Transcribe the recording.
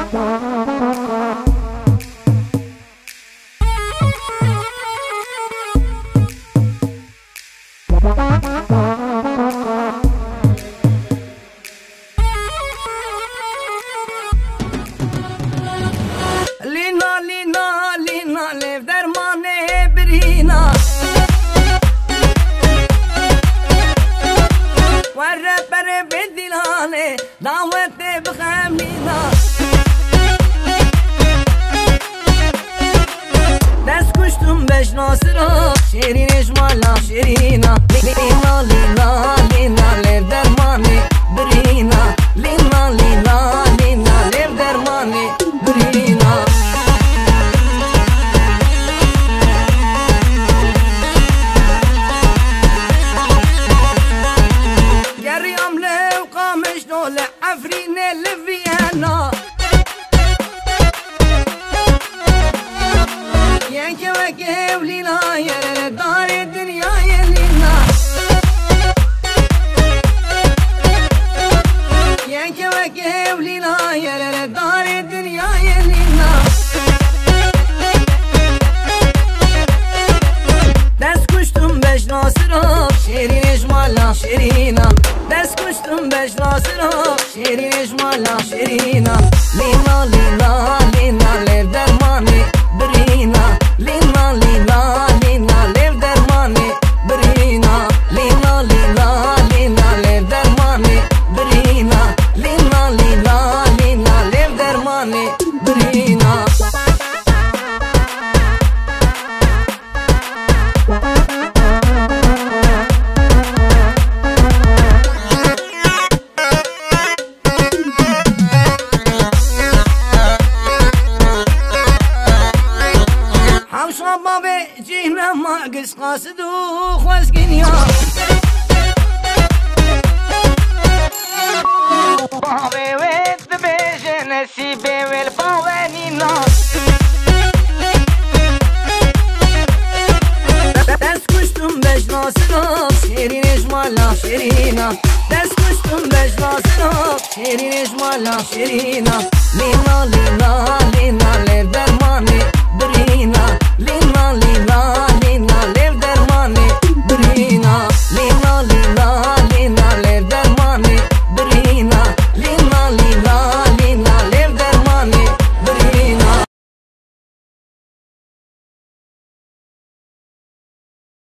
لینا لینا لینا لیو درمانه برینا ور بر بدلانه دعوت بخمینا دست کشتم بش ناصرا شیرین اجمالا شیرینا لینا لینا لینا لیو درمانه برینا لینا لینا لینا لیو درمانه برینا گریم لو قامش نول عفرین لویانا یک وکیو لینا یر دار دنیای لینا یک وکیو لینا یر دار دنیای لینا دست کشتم بش ناصرا شیرین اجمالا شیرینا دست کشتم بش ناصرا شیرین اجمالا شیرینا لینا لینا لینا لیو درمانه برینا لینا لینا لینا لیو درمانه برینا لینا لینا لینا لیو درمانه برینا لینا لینا لینا لیو درمانه برینا شباب جينا ما قص قاصد وخوزقنيا بابي ويت بيج نسيبي والبوانينا دست كشتم بج ناصرا شيرين اجمالا شيرينا دست كشتم بج ناصرا شيرين اجمالا شيرينا لينا لينا لينا لينا